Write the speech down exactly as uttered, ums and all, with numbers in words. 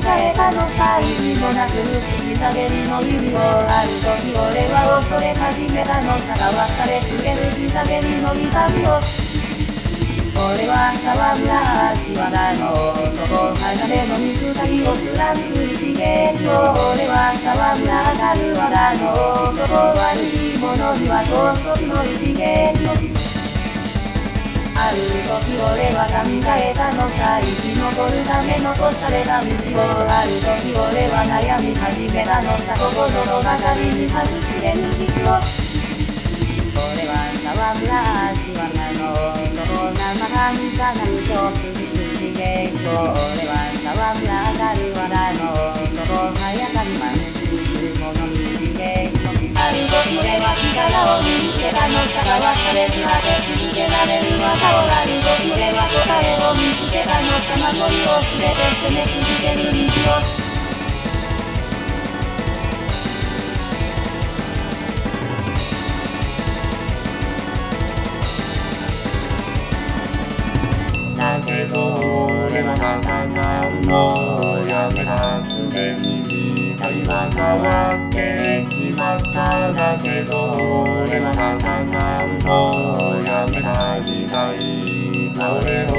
えたのさ。意味もなく口下げりの意味をある時俺は恐れ始めたのさ。交わされ告げる膝蹴りの痛みを。俺は沢村足和田の男、初めの肉体を貫く一撃を。俺は沢村足和田の男、悪い者には高速の一撃を。ある時俺は考えたのさ、生き残るため残された道を。ある時俺は悩み始めたのさ、心の中に隠しれぬ傷を。俺は沢村足和田の男、生半可な嘘をつき筋稽古。俺は沢村足和田の男、速さに満足する者に一稽古。ある時俺は力を見つけたのさ、交わされず当て続けられる技を。ある時俺は答えを見つけたのさ、守りを全て攻め続ける道を。 だけど俺は戦うのをやめた。すでに時代は変わってしまった。だけど俺は戦うのをやめた。時代は俺を